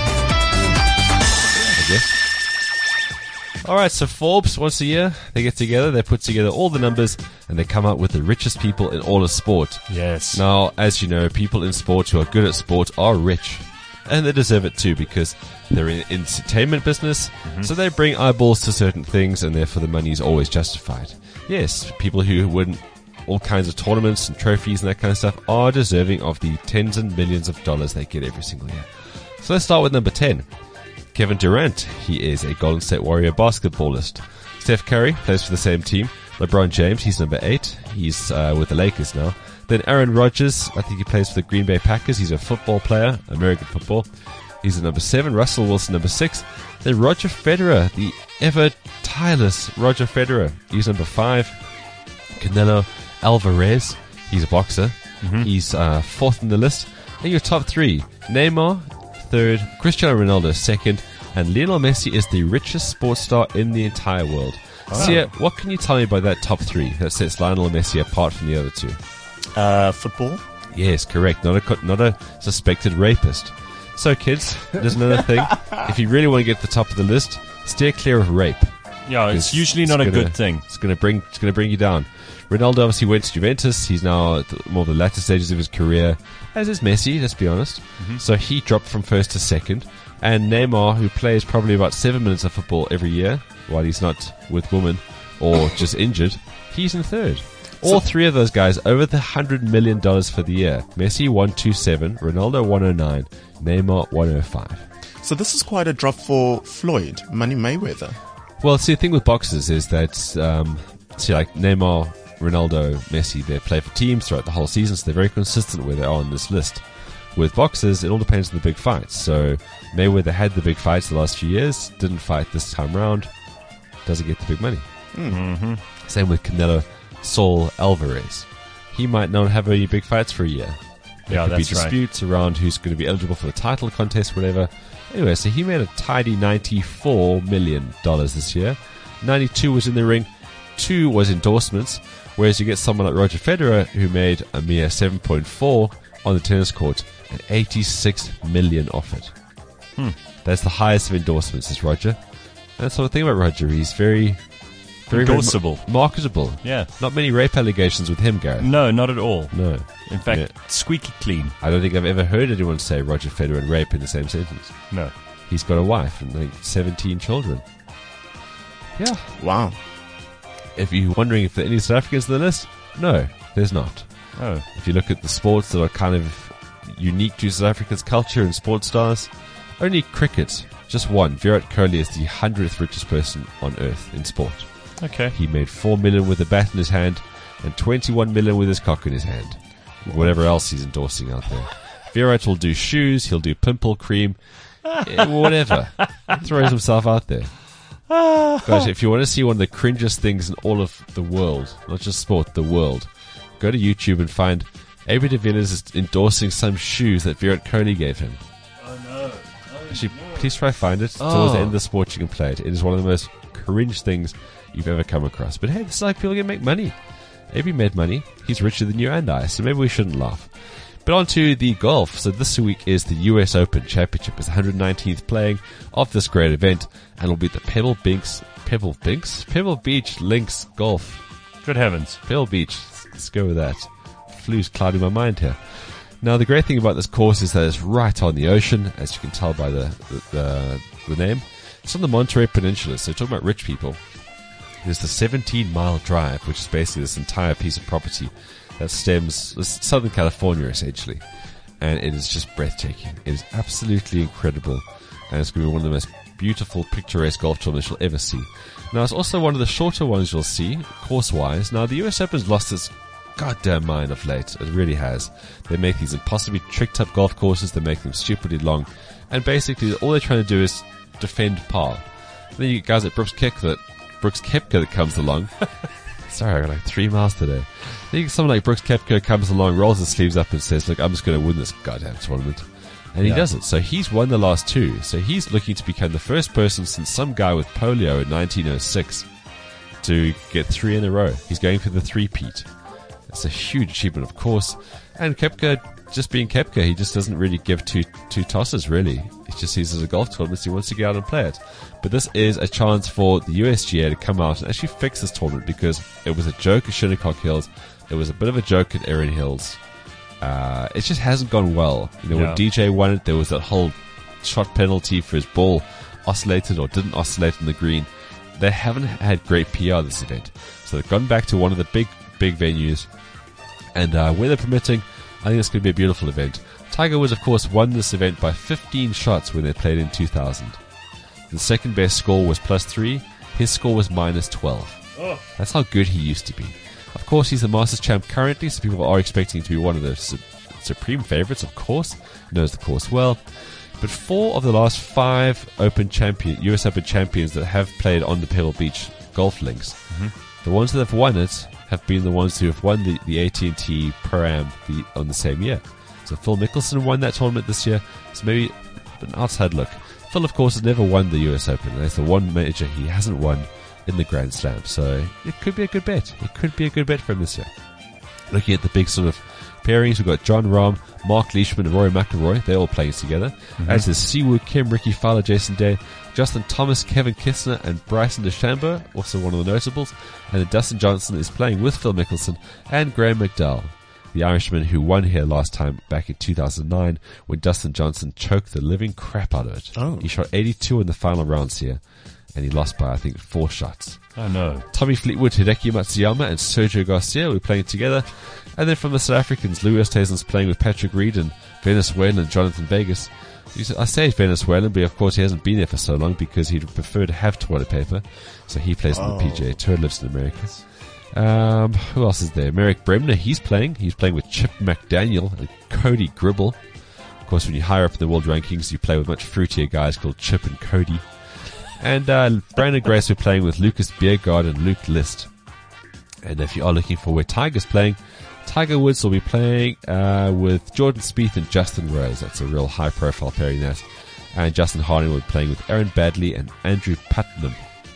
I guess. All right, so Forbes, once a year, they get together, they put together all the numbers, and they come up with the richest people in all of sport. Yes. Now, as you know, people in sport who are good at sport are rich. And they deserve it too, because they're in the entertainment business, mm-hmm. so they bring eyeballs to certain things, and therefore the money is always justified. Yes, people who win all kinds of tournaments and trophies and that kind of stuff are deserving of the tens and millions of dollars they get every single year. So let's start with number ten. Kevin Durant. He is a Golden State Warrior basketballist. Steph Curry plays for the same team. LeBron James, he's number eight. He's uh, with the Lakers now. Then Aaron Rodgers, I think he plays for the Green Bay Packers. He's a football player, American football. He's at number seven. Russell Wilson, number six. Then Roger Federer, the ever tireless Roger Federer. He's number five. Canelo Alvarez, he's a boxer. Mm-hmm. He's uh, fourth in the list. And your top three, Neymar, third. Cristiano Ronaldo, second. And Lionel Messi is the richest sports star in the entire world. Oh. Sia, what can you tell me about that top three that sets Lionel Messi apart from the other two? Uh, football. Yes, correct. Not a co- not a suspected rapist. So, kids, there's another thing. If you really want to get to the top of the list, steer clear of rape. Yeah, it's usually not a gonna- good thing. It's going to bring it's going to bring you down. Ronaldo obviously went to Juventus. He's now at the, more of the latter stages of his career, as is Messi. Let's be honest. Mm-hmm. So he dropped from first to second. And Neymar, who plays probably about seven minutes of football every year while he's not with women or just injured, he's in third. All three of those guys over the hundred million dollars for the year. Messi one two seven, Ronaldo one oh nine, Neymar one oh five. So this is quite a drop for Floyd, Money Mayweather. Well, see, the thing with boxers is that, um, see, like Neymar, Ronaldo, Messi, they play for teams throughout the whole season, so they're very consistent where they are on this list. With boxers, it all depends on the big fights. So Mayweather had the big fights the last few years, didn't fight this time round, doesn't get the big money. Mm-hmm. Same with Canelo Saul Alvarez. He might not have any big fights for a year. There Yeah, could that's be right. disputes around who's going to be eligible for the title contest, whatever. Anyway, so he made a tidy ninety-four million dollars this year. ninety-two was in the ring, two was endorsements, whereas you get someone like Roger Federer who made a mere seven point four on the tennis court and eighty-six million off it. Hmm. That's the highest of endorsements, is Roger. And that's the thing about Roger. He's very, very, very Endorsable. ma- marketable. Yeah. Not many rape allegations with him, Gareth. No, not at all. No. In fact, Yeah. squeaky clean. I don't think I've ever heard anyone say Roger Federer and rape in the same sentence. No. He's got a wife and I think seventeen children. Yeah. Wow. If you're wondering if there are any South Africans on the list, no, there's not. Oh. If you look at the sports that are kind of unique to South Africa's culture and sports stars, only cricket, just one. Virat Kohli is the hundredth richest person on earth in sport. Okay. He made four million with a bat in his hand and twenty-one million with his cock in his hand. Whatever else he's endorsing out there. Virat will do shoes, he'll do pimple cream, eh, whatever. He throws himself out there. Guys, if you want to see one of the cringiest things in all of the world, not just sport, the world, go to YouTube and find A B de Villiers is endorsing some shoes that Virat Kohli gave him. Oh, no. Actually, please try find it. It's towards the end of the sport you can play it. It is one of the most cringe things you've ever come across. But hey, this is how people can make money. A B made money. He's richer than you and I, so maybe we shouldn't laugh. But on to the golf. So this week is the U S Open Championship. It's the one hundred nineteenth playing of this great event, and it'll be the Pebble Binks, Pebble Binks? Pebble Beach Links Golf. Good heavens. Pebble Beach. Let's go with that. Flu's clouding my mind here. Now, the great thing about this course is that it's right on the ocean, as you can tell by the the, the, the name. It's on the Monterey Peninsula, so talking about rich people. There's the seventeen mile drive, which is basically this entire piece of property that stems it's Southern California, essentially. And it is just breathtaking. It is absolutely incredible. And it's going to be one of the most beautiful, picturesque golf tournaments you'll ever see. Now, it's also one of the shorter ones you'll see, course-wise. Now, the U S Open's lost its goddamn mind of late. It really has. They make these impossibly tricked-up golf courses. They make them stupidly long. And basically, all they're trying to do is defend par. And then you get guys like Brooks Koepka that, Brooks Koepka that comes along. Sorry, I got like three miles today. Then you get someone like Brooks Koepka comes along, rolls his sleeves up and says, look, I'm just going to win this goddamn tournament. And he Yeah. does it. So he's won the last two. So he's looking to become the first person since some guy with polio in nineteen oh six to get three in a row. He's going for the three-peat. It's a huge achievement, of course. And Koepka, just being Koepka, he just doesn't really give two two tosses, really. He just sees it as a golf tournament, so he wants to get out and play it. But this is a chance for the U S G A to come out and actually fix this tournament, because it was a joke at Shinnecock Hills. It was a bit of a joke at Erin Hills. Uh, it just hasn't gone well. You know, Yeah. when D J won it, there was that whole shot penalty for his ball oscillated or didn't oscillate on the green. They haven't had great P R this event. So they've gone back to one of the big, big venues. And uh, weather permitting, I think it's going to be a beautiful event. Tiger Woods, of course, won this event by fifteen shots when they played in two thousand. The second best score was plus three. His score was minus twelve. Oh. That's how good he used to be. Of course, he's the Masters champ currently, so people are expecting him to be one of the su- supreme favorites, of course. Knows the course well. But four of the last five Open champion, U S Open champions that have played on the Pebble Beach golf links, Mm-hmm. the ones that have won it have been the ones who have won the, the A T and T Pro-Am the, on the same year. So Phil Mickelson won that tournament this year. So maybe an outside look. Phil, of course, has never won the U S Open. And that's the one major he hasn't won in the Grand Slam. So it could be a good bet. It could be a good bet for him this year. Looking at the big sort of pairings, we've got John Rahm, Mark Leishman, and Rory McIlroy. They're all playing together. Mm-hmm. As is Siwoo Kim, Ricky Fowler, Jason Day, Justin Thomas, Kevin Kistner, and Bryson DeChambeau, also one of the notables. And then Dustin Johnson is playing with Phil Mickelson and Graham McDowell, the Irishman who won here last time back in two thousand nine when Dustin Johnson choked the living crap out of it. Oh. He shot eighty-two in the final rounds here, and he lost by, I think, four shots. Oh, no. Tommy Fleetwood, Hideki Matsuyama, and Sergio Garcia were playing together. And then from the South Africans, Louis Oosthuizen's playing with Patrick Reed and Venezuelan Jonathan Vegas. I say Venezuelan, but of course he hasn't been there for so long because he'd prefer to have toilet paper. So he plays Oh. in the P G A Tour, lives in America. Um, who else is there? Merrick Bremner, he's playing. He's playing with Chip McDaniel and Cody Gribble. Of course, when you higher up in the world rankings, you play with much fruitier guys called Chip and Cody. And uh, Brandon Grace, we're playing with Lucas Biergaard and Luke List. And if you are looking for where Tiger's playing, Tiger Woods will be playing uh, with Jordan Spieth and Justin Rose. That's a real high-profile pairing, that. And Justin Harding will be playing with Aaron Badley and Andrew Putnam.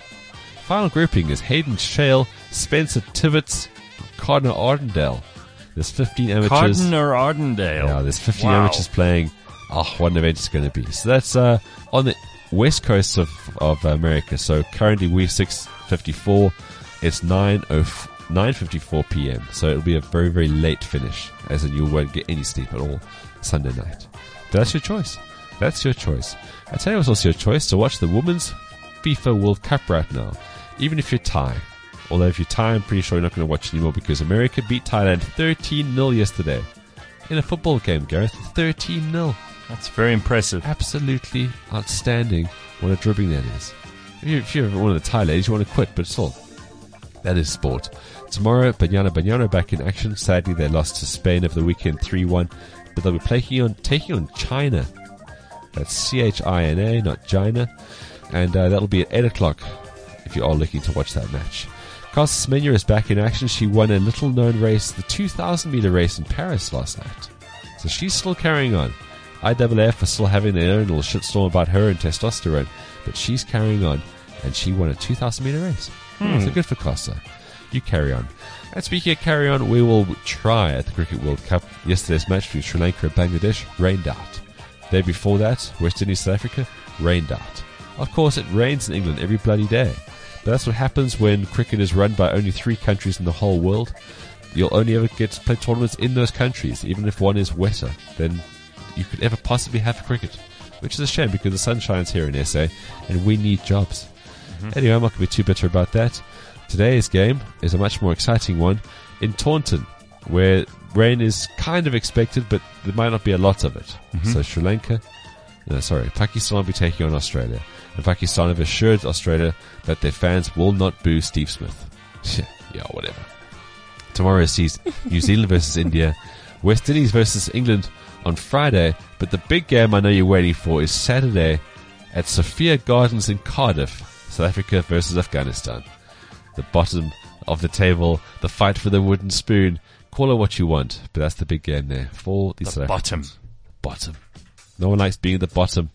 Final grouping is Hayden Shale, Spencer Tibbetts, and Cardinal Ardendale. There's fifteen amateurs. Cardinal Ardendale. Yeah, there's fifteen Wow. amateurs playing. Oh, what an event it's going to be. So that's uh, on the west coast of, of America. So currently we're six fifty-four. It's nine fifty-four p.m. So it'll be a very, very late finish, as in you won't get any sleep at all Sunday night. But that's your choice. That's your choice. I tell you what's also your choice, to watch the Women's FIFA World Cup right now. Even if you're Thai. Although if you're Thai, I'm pretty sure you're not going to watch anymore because America beat Thailand thirteen nil yesterday. In a football game, Gareth. thirteen nil. That's very impressive. Absolutely outstanding. What a dribbling that is. If you're, if you're one of the Thai ladies, you want to quit, but still, that is sport. Tomorrow, Banyana Banyana back in action. Sadly, they lost to Spain over the weekend three one, but they'll be taking on, taking on China. That's C H I N A, not China. And uh, that'll be at eight o'clock if you are looking to watch that match. Carlos Semenya is back in action. She won a little-known race, the two thousand meter race in Paris last night. So she's still carrying on. I W F are still having their own little shitstorm about her and testosterone, but she's carrying on, and she won a two thousand meter race. Hmm. So good for Costa. You carry on. And speaking of carry on, we will try at the Cricket World Cup. Yesterday's match between Sri Lanka and Bangladesh rained out. The day before that, West Indies, South Africa, rained out. Of course, it rains in England every bloody day. But that's what happens when cricket is run by only three countries in the whole world. You'll only ever get to play tournaments in those countries, even if one is wetter than you could ever possibly have for cricket. Which is a shame because the sun shines here in S A and we need jobs. Mm-hmm. Anyway, I'm not going to be too bitter about that. Today's game is a much more exciting one in Taunton, where rain is kind of expected, but there might not be a lot of it. Mm-hmm. So Sri Lanka, no, sorry, Pakistan will be taking on Australia. And Pakistan have assured Australia that their fans will not boo Steve Smith. Yeah, whatever. Tomorrow sees New Zealand versus India, West Indies versus England on Friday, but the big game I know you're waiting for is Saturday at Sophia Gardens in Cardiff, South Africa versus Afghanistan. The bottom of the table, the fight for the wooden spoon. Call it what you want, but that's the big game there for the, The South bottom. Africans. Bottom. No one likes being at the bottom.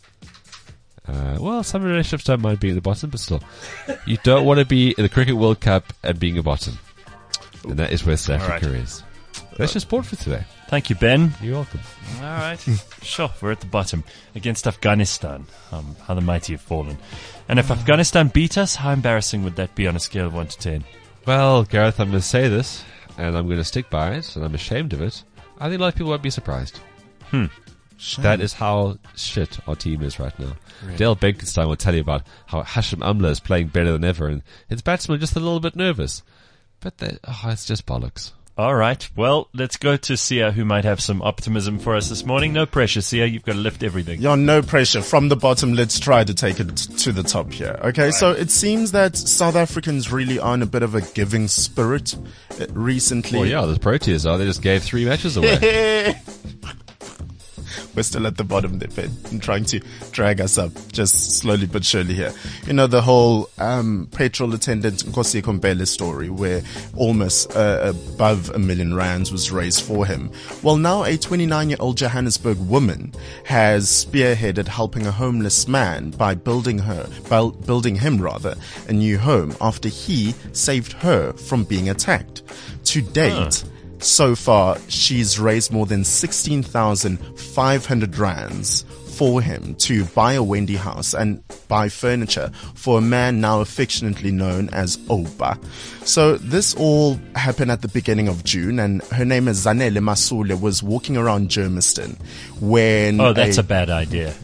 Uh, well, some relationships don't mind being at the bottom, but still. You don't want to be in the Cricket World Cup and being a bottom. And that is where South All Africa right. is. That's your sport for today. Thank you, Ben. You're welcome. All right. Sure, we're at the bottom against Afghanistan. Um, how the mighty have fallen. And if Afghanistan beat us, how embarrassing would that be on a scale of one to ten? Well, Gareth, I'm going to say this, and I'm going to stick by it, and I'm ashamed of it. I think a lot of people won't be surprised. Hmm. That is how shit our team is right now. Really? Dale Benkenstein will tell you about how Hashim Amla is playing better than ever, and his batsmen are just a little bit nervous. But they, oh, it's just bollocks. All right. Well, let's go to Sia, who might have some optimism for us this morning. No pressure, Sia. You've got to lift everything. Yeah, no pressure. From the bottom, let's try to take it to the top here. Okay, so it seems that South Africans really are in a bit of a giving spirit uh, recently. Well, yeah, the Proteas are. They just gave three matches away. We're still at the bottom there, Ben. I'm trying to drag us up just slowly but surely here. You know, the whole um, petrol attendant Nkosi Kombele story where almost uh, above a million rands was raised for him. Well, now a twenty-nine-year-old Johannesburg woman has spearheaded helping a homeless man by building her, by building him rather, a new home after he saved her from being attacked. To date, huh. So far, she's raised more than sixteen thousand five hundred rands for him to buy a Wendy house and buy furniture for a man now affectionately known as Oupa. So this all happened at the beginning of June, and her name is Zanele Masule, was walking around Germiston when... Oh, that's a, a bad idea.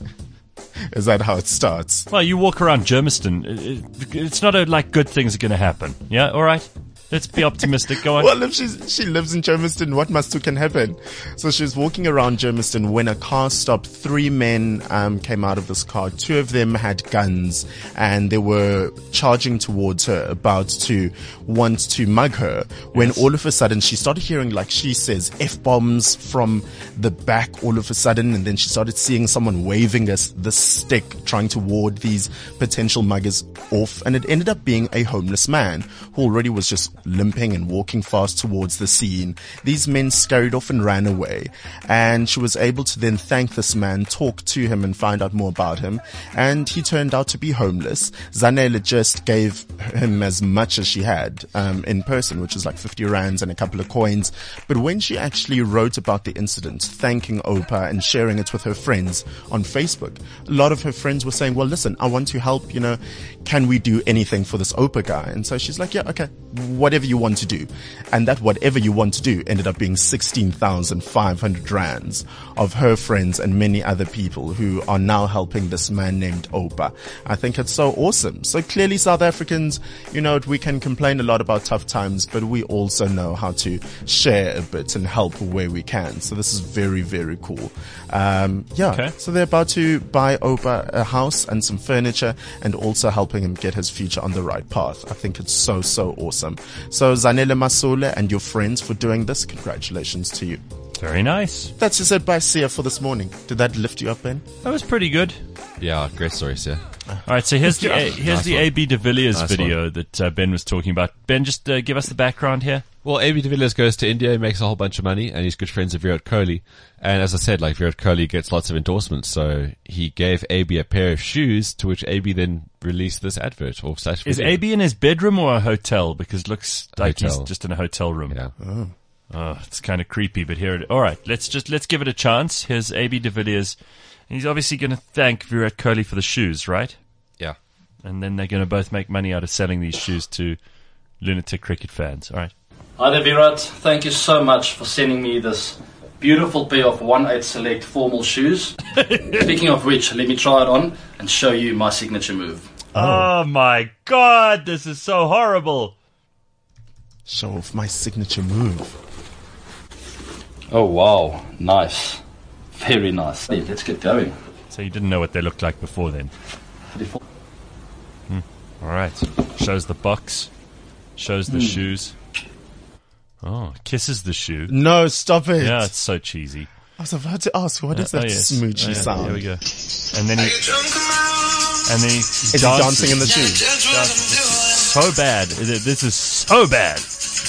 Is that how it starts? Well, you walk around Germiston. It, it's not a, like good things are going to happen. Yeah, all right? Let's be optimistic. Go on. Well, if she's, she lives in Germiston, what must do can happen? So she was walking around Germiston when a car stopped. Three men um, came out of this car. Two of them had guns, and they were charging towards her, about to want to mug her. When yes. all of a sudden she started hearing, like she says, F-bombs from the back all of a sudden, and then she started seeing someone waving us the stick, trying to ward these potential muggers off. And it ended up being a homeless man who already was just limping and walking fast towards the scene. These men scurried off and ran away, and she was able to then thank this man, talk to him and find out more about him, and he turned out to be homeless. Zanele just gave him as much as she had um, in person, which is like fifty rands and a couple of coins. But when she actually wrote about the incident, thanking Oupa and sharing it with her friends on Facebook, a lot of her friends were saying, well, listen, I want to help, you know, can we do anything for this Oupa guy? And so she's like, yeah, okay, whatever you want to do. And that whatever you want to do ended up being sixteen thousand five hundred rands of her friends and many other people who are now helping this man named Oupa. I think it's so awesome. So clearly South Africans, you know, we can complain a lot about tough times, but we also know how to share a bit and help where we can. So this is very, very cool. Um, yeah. Okay. So they're about to buy Oupa a house and some furniture, and also helping him get his future on the right path. I think it's so, so awesome. So Zanele Masule and your friends for doing this, congratulations to you. Very nice. That's just it by Sia for this morning. Did that lift you up, Ben? That was pretty good. Yeah, great story, Sia. All right, so here's the uh, here's nice the one. A B de Villiers nice video one. that uh, Ben was talking about. Ben, just uh, give us the background here. Well, A B de Villiers goes to India, he makes a whole bunch of money, and he's good friends with Virat Kohli. And as I said, like Virat Kohli gets lots of endorsements, so he gave A B a pair of shoes, to which A B then released this advert or slash video. Is A B in his bedroom or a hotel? Because it looks A like hotel. he's just in a hotel room. Yeah. Oh. Oh, it's kind of creepy, but here it. All right, let's just let's give it a chance. Here's A B de Villiers. He's obviously going to thank Virat Kohli for the shoes, right? Yeah. And then they're going to both make money out of selling these shoes to lunatic cricket fans. All right. Hi there, Virat. Thank you so much for sending me this beautiful pair of one eight Select formal shoes. Speaking of which, let me try it on and show you my signature move. Oh, oh my God, this is so horrible. Show off my signature move. Oh, wow. Nice. Very nice. Hey, let's get going. So you didn't know what they looked like before then? Hmm. All right. Shows the box. Shows the mm. shoes. Oh, kisses the shoe. No, stop it. Yeah, it's so cheesy. I was about to ask, what is uh, that oh, yes. smoochy oh, yeah. sound? Here we go. And then he... And then he is he dancing in the shoes? So bad. This is so bad.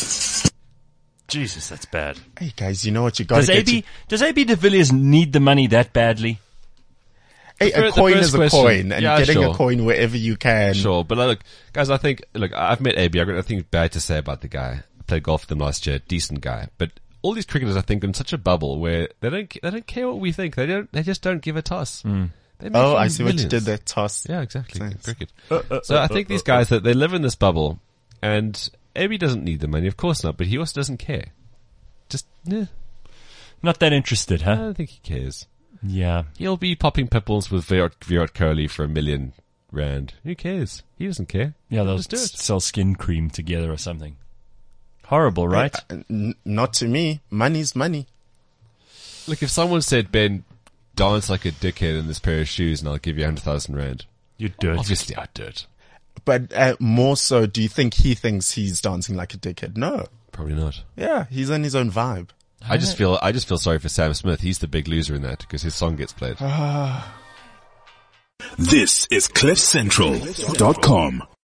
Jesus, that's bad. Hey guys, you know what you got to does get A B to... Does A B de Villiers need the money that badly? Hey, a The coin first is a question. coin, and Yeah, getting sure. a coin wherever you can. Sure, but look, guys, I think, look, I've met A B. I've got nothing bad to say about the guy. I played golf with him last year. Decent guy. But all these cricketers, I think, are in such a bubble where they don't, they don't care what we think. They don't, they just don't give a toss. Mm. They make Oh, I millions. see what you did there, toss. Yeah, exactly. Thanks. Cricket. Uh, uh, So uh, I think uh, these uh, guys, that they live in this bubble, and A B doesn't need the money, of course not, but he also doesn't care. Just, eh, Not that interested, I huh? don't think he cares. Yeah. He'll be popping pipples with Virat, Virat Kohli for a million rand. Who cares? He doesn't care. Yeah, they'll Just do it. s- sell skin cream together or something. Horrible, right? Uh, n- not to me. Money's money. Look, if someone said, Ben, dance like a dickhead in this pair of shoes and I'll give you a hundred thousand rand. You'd do it. Obviously I'd do it. But uh, more so, do you think he thinks he's dancing like a dickhead? No. Probably not. Yeah, he's in his own vibe. I just feel I just feel sorry for Sam Smith. He's the big loser in that because his song gets played. This is cliff central dot com.